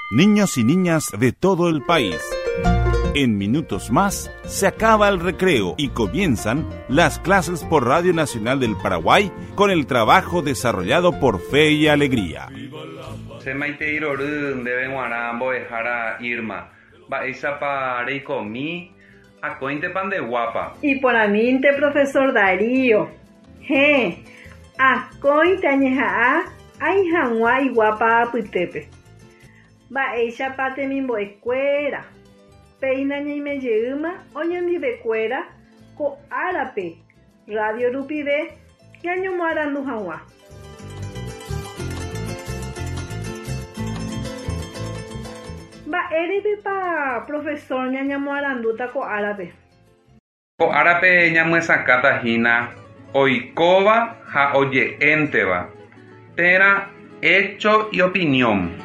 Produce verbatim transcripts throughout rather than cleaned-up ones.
Niños y niñas de todo el país. En minutos más se acaba el recreo y comienzan las clases por Radio Nacional del Paraguay con el trabajo desarrollado por Fe y Alegría. Se maite iroru debe guarambo dejara Irma. Va esa para y comí a cointe pan de guapa. Y por aminte profesor Darío. He, a cointe añeja ay janwa y guapa apitepe. Va ella pate mimbo escuela. Peina ni me lleuma, oye ni de cuera, co árape, radio rupide, que año muarandu janwa. Va erebe pa profesor ñaña muaranduta co árape. Co árape ñamue sacata hina, oikova ha oye enteva, tera hecho y opinión.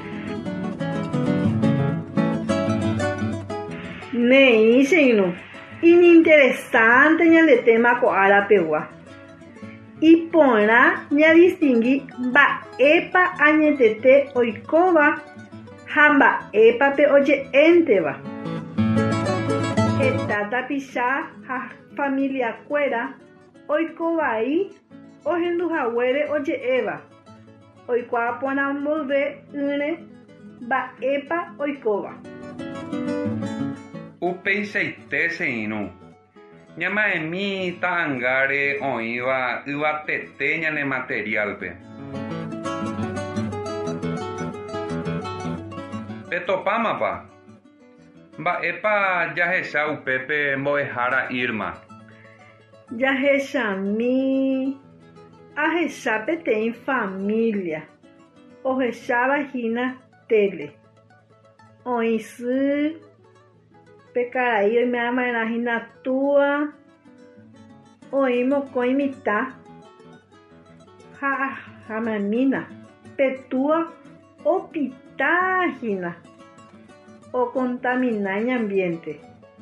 Ne iseno, ininteresante ña de tema co árapewa. Y pona ña distingui ba epa añetete oikova, hamba epa pe oye enteva. Etata pisha ha familia cuera, oikovai, ojendu jawere oye eva. Oikwa pona molve une ba epa oikova. Upei seite seinu. Ñama emi tangare oiva iba tete ñane materialpe. Petopama pa. Ba epa yahesa upepe moejara Irma. Yahesa mi. Ahesa pete en familia. Ohesa vagina tele. Oisu. Pecaraí me ama na tua, oimo coimita, ha, ha mamina, petua, opitágina, o contaminar el ambiente.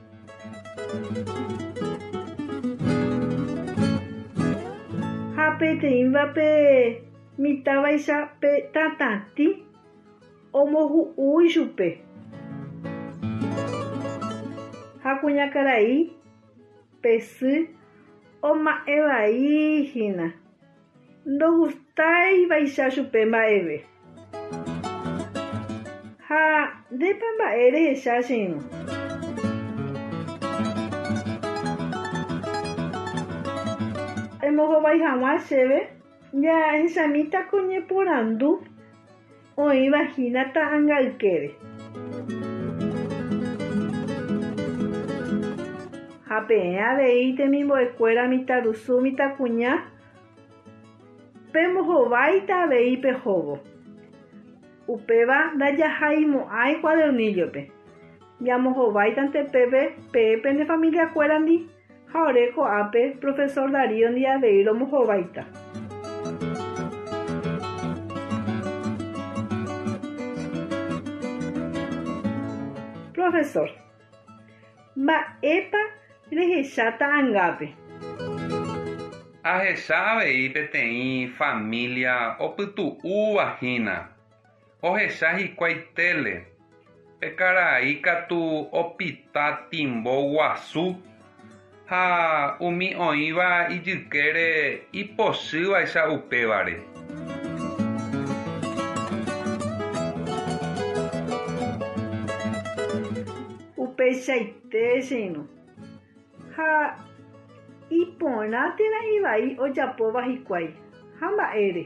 Ha pete inva pe, mitaba isa pe tatati, o mohu uijupe. Hakuñakaraí, pesi, oma evaí, hina. No gustai vaisha chupe maeve. Ha, de pamba eres esa sino. El mojo vaijama sebe, ya esa mita coñe por andu, o imagina ta angalquere. Apea veite mimbo escuela mitarusu mitacuña pemo jovaita vei pejobo upeva daya jaimo ai cuadernillo pe llamo jovaita ante pepe pepe de familia cuerandi jaoreco ape profesor Darío ni aveiro mo jovaita. Profesor ma epa Rejechata angape. Ajechabe y petei familia oputu uvagina. Ojecha hikuaitele. Pekaraí katu opita timbo guasu. Ha umi oiva ijykére ipochývaicha upévare. Upeichaite seno. Ha ipona tena ivai ojapóva hikuái. Hamba ere.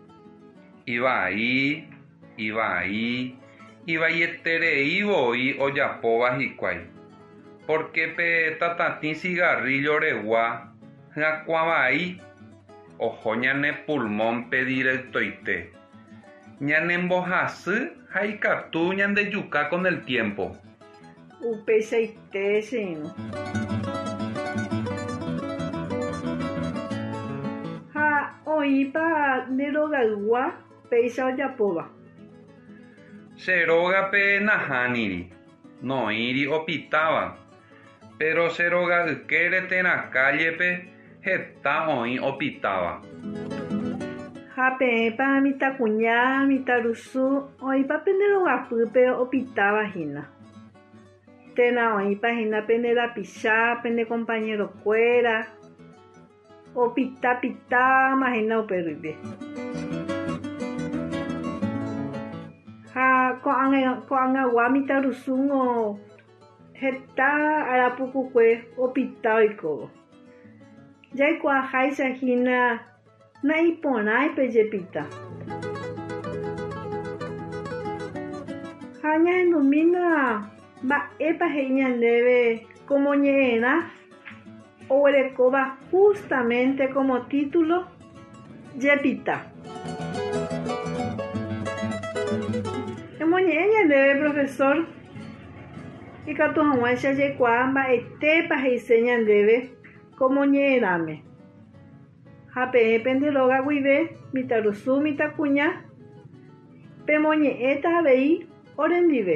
Ivai, ivai, ivaietereivoi ojapóva hikuái. Porque pe tatati cigarrillo regua hyakuavai oho ñane pulmón pe directoite. Ñane mbohasy ha ikatu ñandejuka con el tiempo. Upeichaite seno. Oipa nerogagua peisa ojapóva. Seroga pe nahániri, noíri opitava, pero seroga ykére térã calle pe heta oĩ opitava. Ha Hapepa mitakuña, mitarusu, oipa penderogapýpe opitava hína. Tena oipa hína penderapicha, pende compañero kuéra, opita pitama hína uperýpe. Ha ko'ag̃agua mitarusu'õ heta arapukukue opita oikóvo. Jaikuaaháichahína naiporãipe jepita. Ha ñahendúmína mba'épa he'i ñandéve como ñe'ẽrã oguerekóva justamente como título jepita. Emoñe'ẽ ñandéve profesor ikatu hag̃uáicha jaikuaa mba'etépa he'ise ñandéve como ñe'ẽrãme. Ha peẽ penderóga guive mitarusu mitakuña pemoñe'ẽta avei orendive.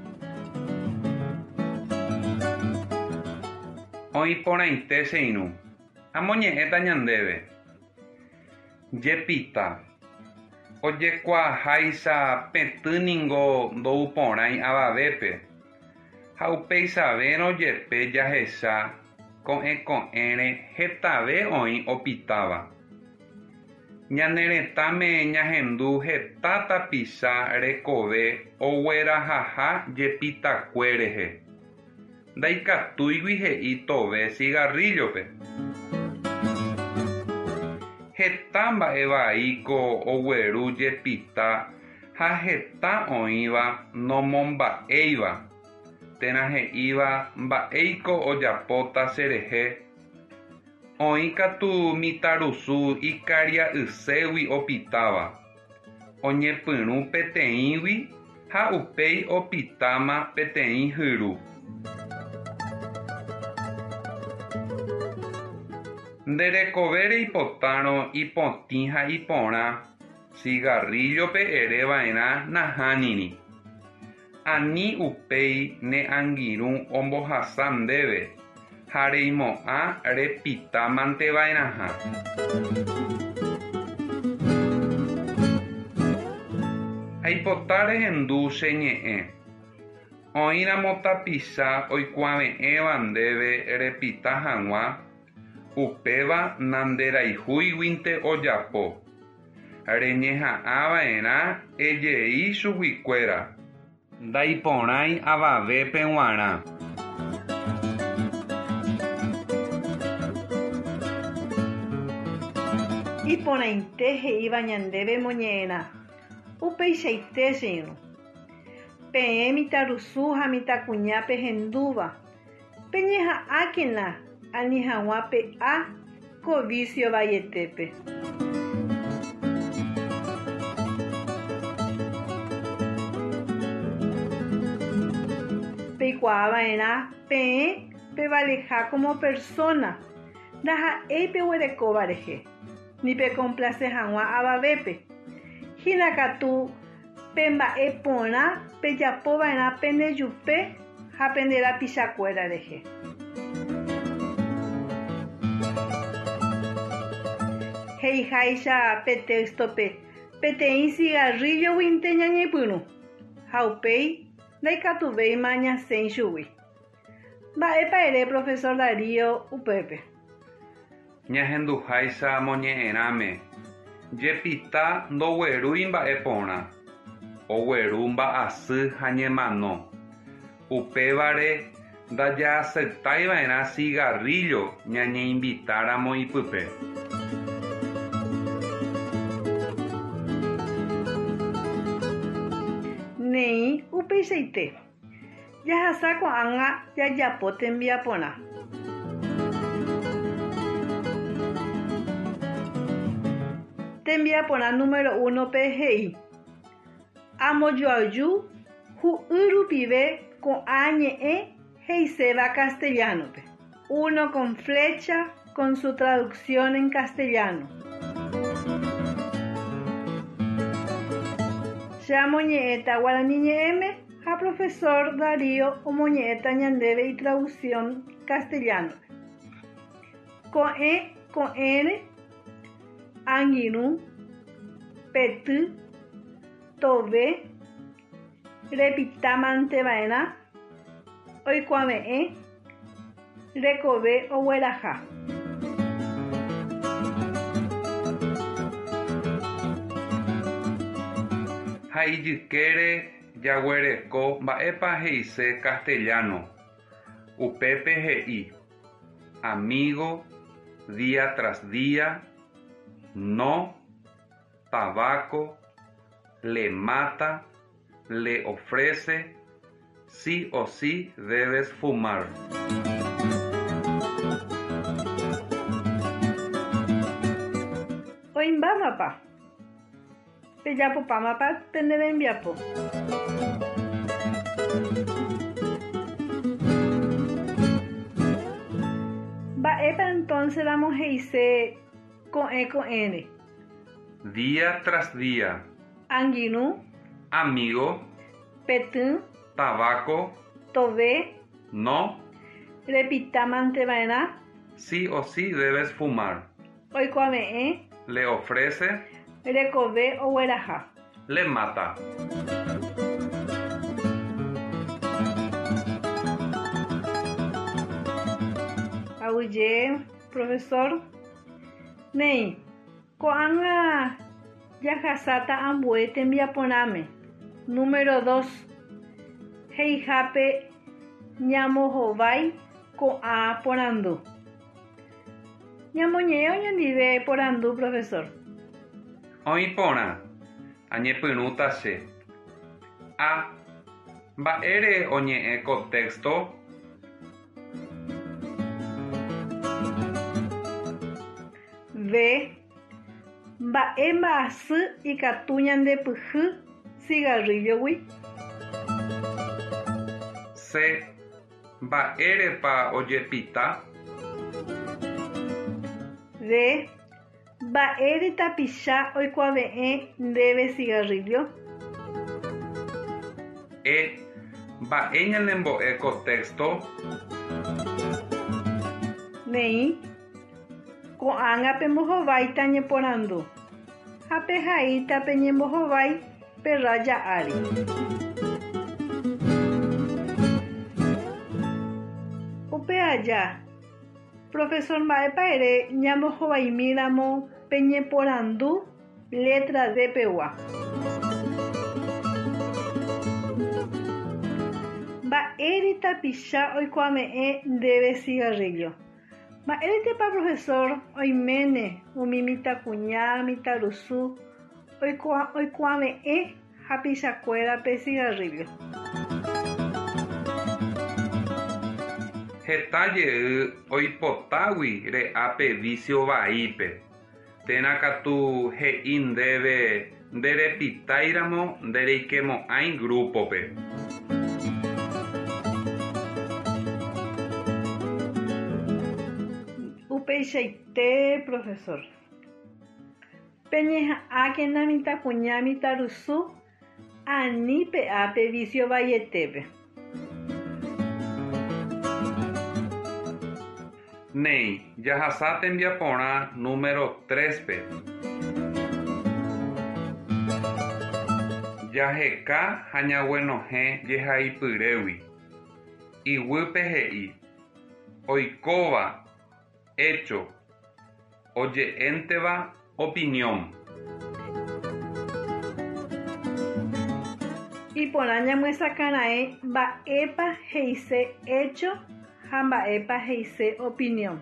Oĩporãite che irũ. Amoñe'ẽta ñandéve. Jepita. Ojekuaaháicha petỹniko ndouporãi avavépe. Ha upéichavérõ jepe jahecha ko'ẽko'ẽre hetave oĩ opitáva. Ñane retãme ñahendu heta tapicha rekove oguerahaha jepitakue rehe. Ndaikatúigui he'i tove cigarrillope. Heta mba'e vaíko ogueru jepita ha heta oĩva nomomba'éiva. Térã he'íva mba'éiko ojapóta cherehe. Oĩ katu mitarusu ikaria'ységui opitáva. Oñepyrũ peteĩgui ha upéi opitáma peteĩ hyru. Nderekovére ipotãrõ ipotĩ ha iporã cigarrillope ereva'erã nahániri. Ani upéi ne angirũ ombohasa ndéve ha reimo'ã repita manteva'erãha. Aipota rehendu che ñe'ẽ. Oĩramo tapicha oikuaave'ẽva ndéve repita hag̃ua upéva nanderaihúiguinte ojapo. Reñeha'ãva'erã ejei chuguikuéra. Ndaiporãi avavépe g̃uarã. Iporãite he'íva ñandéve moñe'ẽrã. Upeichaite che irũ. Peẽ mitarusu ha mitakuña pehendúva. Peñeha'ãkena ani hag̃ua pe a kovicio vaietépe. Peikuaava'erã peẽ pevaleha como persona ndaha'éi peguerekóva rehe ni pe complace hag̃ua avavépe. Hína katu pemba'e porã pejapova'erã pendejupe ha penderapichakuéra rehe. Heiháicha pe textope peteĩ cigarrilloguinte ñañepyrũ ha upéi ndaikatuvéima ñasẽi chugui. Mba'épa ere profesor Darío upépe. Ñahenduháicha moñe'ẽrãme. Jepita ndoguerúi mba'e porã. Ogueru mba'asy ha ñemano. Upévare ndajaasýtaiva'erã cigarrillo ñañeĩmbitáramo ipype. Neĩ upeichaite. Jahasa ko'ág̃a jajapo tembiaporã. Tembiaporã número uno pe he'i. Amojoaju hu'y rupive ko'ã ñe'ẽ heiséva castellanope. Uno con flecha con su traducción en castellano. Ya moñe'ẽta guarani ñe'ẽme ha profesor Darío omoñe'ẽta ñandéve y traducción castellano. Ko'ẽ ko'ẽre angirũ pety, tove, repitámanteva'erã, oikuaame'ẽ, rekove ogueraha. Ha ijykére jaguereko mba'épa he'ise castellano. Upépe he'i amigo, día tras día, no, tabaco, le mata, le ofrece, sí o sí debes fumar. Oimbámapa. Pejapopámapa penderembiapo. Mba'épa entonces vamos a irse con E con N. Día tras día, Anguinu, amigo, petún, tabaco, tové, no, repitámanteva'erã, sí o sí debes fumar. oikuaame'ẽ, Le ofrece, rekove ogueraha. le mata. Auye, profesor. Nei, ko'ág̃a jahasáta ambue tembiaporãme. Número dos. Heihápe ñamohovái ko'ã porandu. Ñamoñe'ẽ oñandive porandu, profesor. Oĩ porã, añepyrũta che. A. Mba'ére oñe'ẽ contexto. V. Mba'e mba'asy ikatu ñandepyhy cigarrillogui. C. Mba'érepa ojepita. D. Mba'ére tapicha oikuaave'ẽ ndéve cigarrillo. E. Mba'e ñanembo'e contexto. Nei. Ko'ág̃a pembohováita ñeporandu. Ha pehaíta peñembohovái perra ja'ári. Upe aja. Profesor, mba'épa ere ñambohovaimíramo peñeporandu letra D pegua. Mba'éri tapicha oikuaame'ẽ ndéve cigarrillo. Mba'éretepa profesor oiméne umi mitãkuña, mitãrusu oikuaame'ẽ hapichakuérape cigarrillo. Heta jey oipotágui re'ápe vicio vaípe. Téna katu he'i ndéve nderepitáiramo ndereikemo'ãi grupópe. Upeichaite, profesor. Peñeha'ãkéna mitãkuña, mitãrusu ani pe'ápe vicio vaietépe. Nei, jahasa tembiaporã número tres pe. Jaheka ha ñaguenohẽ jehaipyrégui. Iguýpe he'i. Oikóva, hecho. Oje'énteva, opinión. Iporã ñamoesakãra'e mba'épa he'ise hecho ha mba'épa he'ise opinión.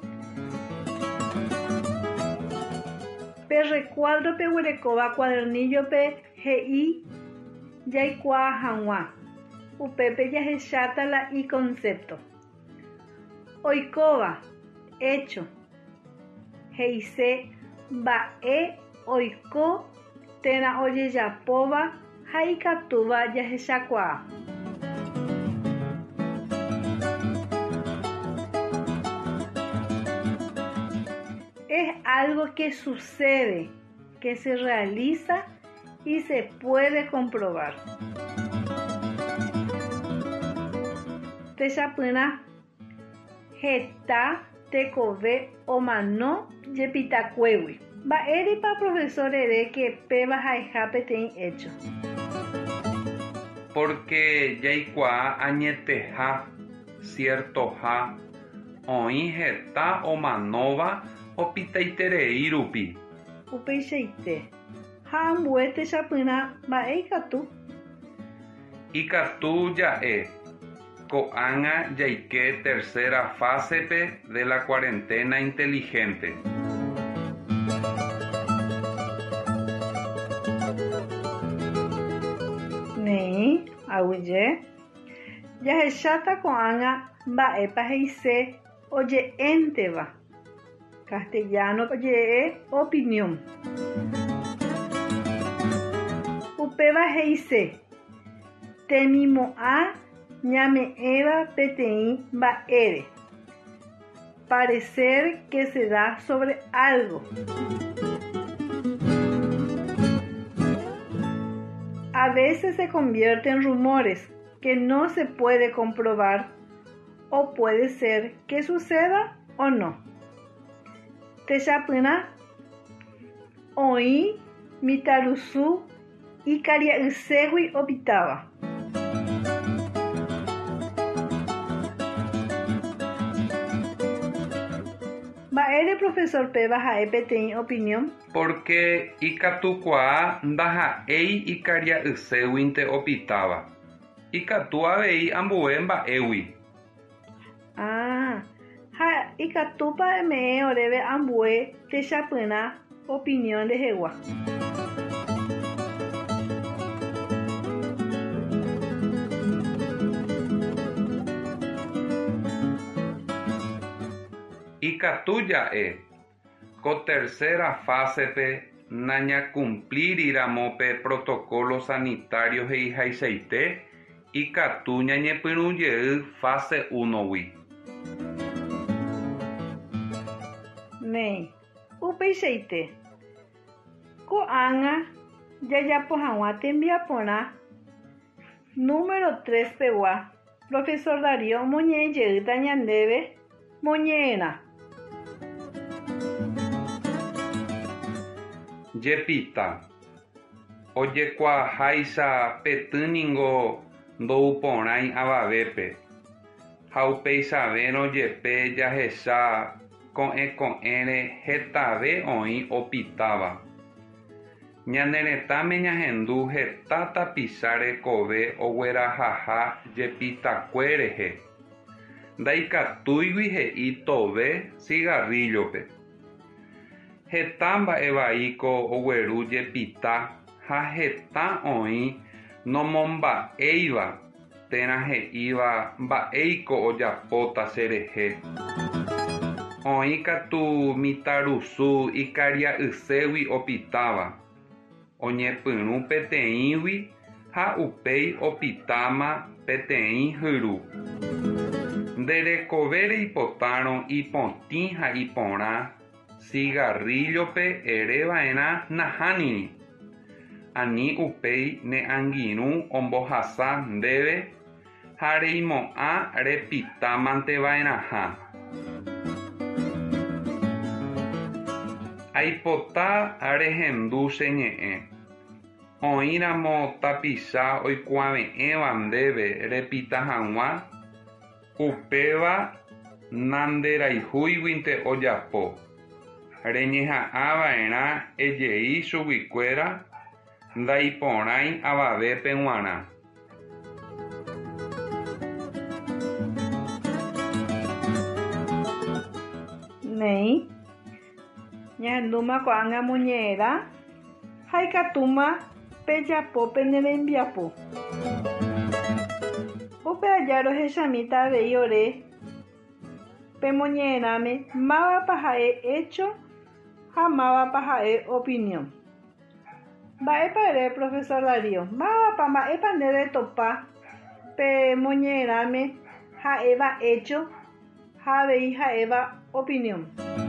Pe recuadro peguerekóva cuadernillope he'i jaikuaa hag̃ua. Upépe jahecháta la i concepto. Oikóva, hecho. He'ise mba'e oiko térã ojejapóva ha ikatúva jahechakuaa. Es algo que sucede, que se realiza y se puede comprobar. Techapýna heta tekove omano jepitakuégui. Mba'éripa profesor ere que péva ha'eha peteĩ hecho. Porque jaikuaa añeteha, ciertoha, oĩ heta omanóva opitaiterei rupi. Upeichaite. Ha ambue techapyrã mba'e ikatu. Ikatu ja'e. Ko'ág̃a jaike tercera fásepe de la cuarentena inteligente. Neĩ, aguyje. Jahecháta ko'ág̃a mba'épa he'ise oje'énteva. Castellano oje'e opinión. Upéva he'ise temimo'ã ñame'ẽva peteĩ mba'ére. Parecer que se da sobre algo. A veces se convierte en rumores que no se puede comprobar o puede ser que suceda o no. Techapyrã oĩ mitãrusu ikaria'ységui opítáva. Mba'ére profesor péva ha'e peteĩ opinión. Porque ikatukuaa ndaha'éi ikaria'ységuinte opítáva. Ikatu avei ambue mba'égui. Ah, ha ikatúpa eme'ẽ oréve ambue techapyrã opinión rehegua. Ikatu ja'e. Ko tercera fásepe nañacumplir protocolo sanitario he'ihaichaite ikatu ñañepyrũjey fase unogui. Neĩ, upeichaite. Ko'ág̃a jajapo hag̃ua tembiaporã número tres pegua profesor Darío omoñe'ẽjeýta ñandéve moñe'ẽrã. Jepita. Ojekuaaháicha petỹniko ndouporãi avavépe. Ha upeichavérõ jepe jahecha ko'ẽko'ẽre hetave oĩ opítáva. Ñane retãme ñahendu heta tapicha rekove oguerahaha jepitakue rehe. Ndaikatúigui he'i tove cigarrillope. Heta mba'evaíko ogueru jepita ha heta oĩ nomomba'éiva térã he'íva mba'éiko ojapóta cherehe. Oĩ katu mitãrusu ikaria'ységui opítáva. Oñepyrũ peteĩgui ha upéi opítáma peteĩ hyru. Nderekove reipotárõ ipotĩ ha iporã cigarrillope ereva'erã nahániri. Ani upéi ne angirũ ombohasa ndéve ha reimo'ã repitámanteva'erãha. Aipota rehendu cheñe'ẽ. Oĩramo tapicha oikuaave'ẽva ndéve repita hag̃ua upéva nanderaihúiguinte ojapo. Reñeha'ãva'erã ejei chuguikuéra ndaiporãi avavépe g̃uarã. Neĩ, ñahendúma ko'ág̃a moñe'ẽrã ha ikatúma pejapo pene rembiapo. Upe aja rohechamíta avei ore pemoñe'ẽrãme mávapa ha'e hecho ha mávapa ha'e opinión. Mba'épa ere profesor Darío, mávapa mba'épa ndéve topa pemoñe'ẽrãme ha'éva hecho ha avei ha'éva opinión.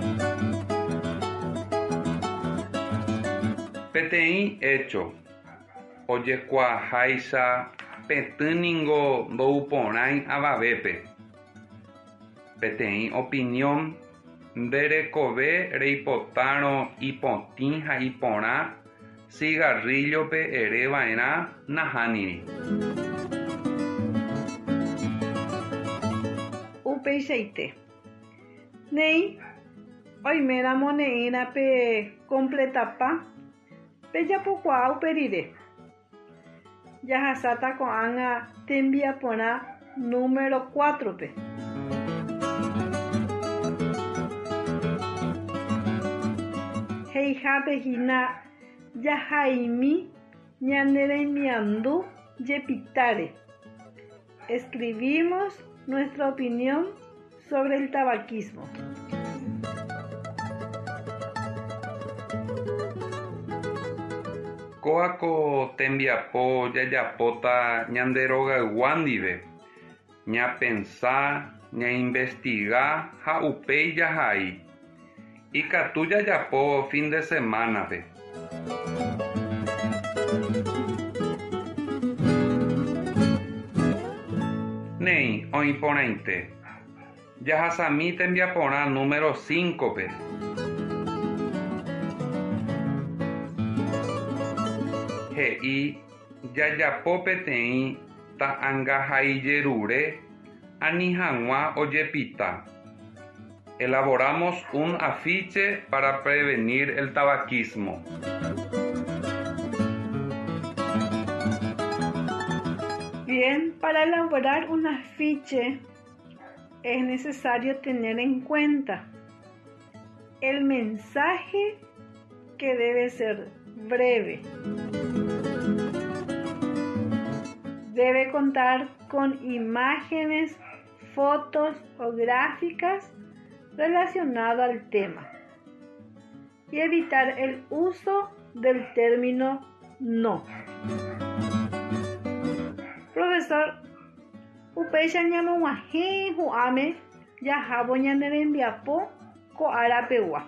Peteĩ hecho. Ojekuaaháicha petỹniko ndouporãi avavépe. Peteĩ opinión nderekove reipotárõ ipotĩ ha iporã cigarrillope ereva'erã nahániri. Upeichaite. Nei oiméramo ne'írã pe completapa pejapokuaa uperire. Jahasáta ko'ág̃a tembiaporã número cuatro pe. Heihápehína jahaimi ñane rembiandu jepitáre. Escribimos nuestra opinión sobre el tabaquismo. Kó'ako tembiapo jajapóta ñanderogayguá ndive, ñapensá, ñainvestiga ha upéi jahai. Ikatu jajapo fin de semana-pe. Nei oĩporãite. Jahasami tembiaporã número cinco pe. He'i jajapo peteĩ ta'ãngahaijerure ani hag̃ua ojepita. Elaboramos un afiche para prevenir el tabaquismo. Bien, para elaborar un afiche es necesario tener en cuenta el mensaje, que debe ser breve. Debe contar con imágenes, fotos o gráficas relacionadas al tema y evitar el uso del término no. Profesor, upéicha ñamoguahẽ hu'ãme jahávo ñane rembiapo ko'árapegua.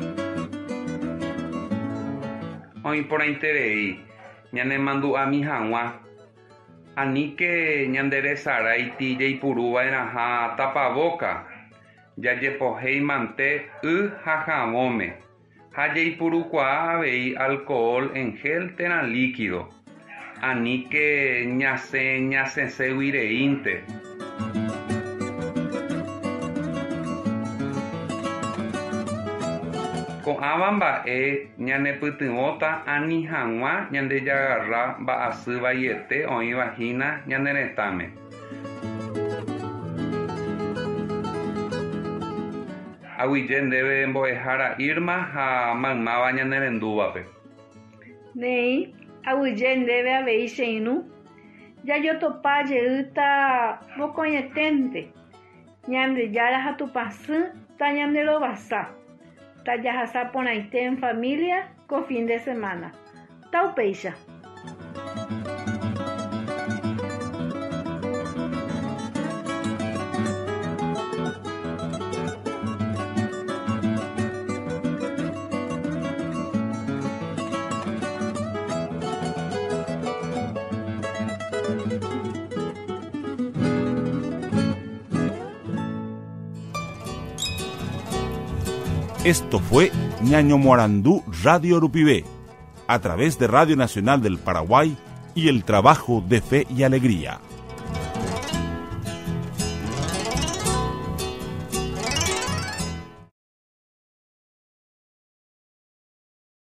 Oĩporãiterei ñanemandu'ami hag̃ua. Aníke ñanderesaráiti jaipuruvaeraha tapaboca, jajepohéimante y ha javõme, ha jaipurukuaa avei alcohol en gel térã líquido. Aníke ñasẽ ñasẽséguireínte. Ko'ãva mba'e ñanepytyvõta ani hag̃ua ñandejagarra mba'asy vaiete oĩvahína ñane retãme. Aguyje ndéve mbo'ehára Irma ha maymáva ñanerendúvape. Nei aguyje ndéve avei che irũ jajotopa jeýta mokõiete ñandejára ha tupãsy ta ñanderovasa. Tajahasa porãite en familia con fin de semana. Taupeicha. Esto fue Ñaño Morandú Radio Urupibé, a través de Radio Nacional del Paraguay y el trabajo de Fe y Alegría.